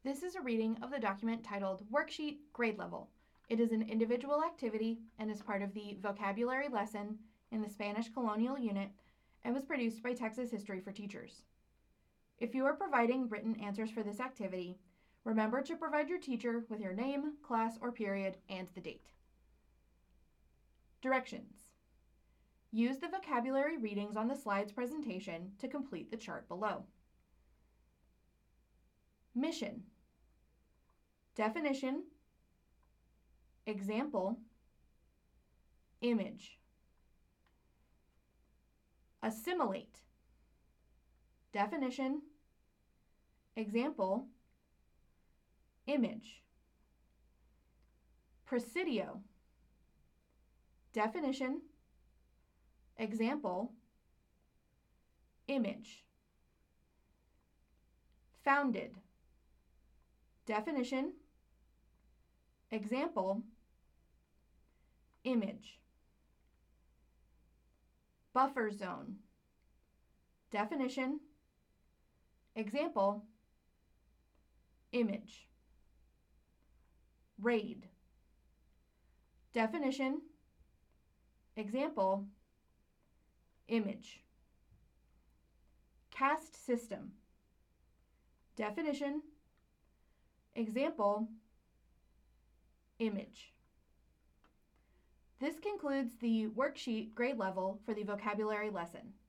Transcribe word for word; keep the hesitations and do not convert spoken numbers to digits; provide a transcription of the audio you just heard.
This is a reading of the document titled Worksheet Grade Level. It is an individual activity and is part of the vocabulary lesson in the Spanish Colonial Unit and was produced by Texas History for Teachers. If you are providing written answers for this activity, remember to provide your teacher with your name, class or period, and the date. Directions. Use the vocabulary readings on the slides presentation to complete the chart below. Mission. Definition. Example. Image. Assimilate. Definition. Example. Image. Presidio. Definition. Example. Image. Founded. Definition. Example. Image. Buffer zone. Definition. Example. Image. Raid. Definition. Example. Image. Caste system. Definition. Example. Image. This concludes the worksheet grade level for the vocabulary lesson.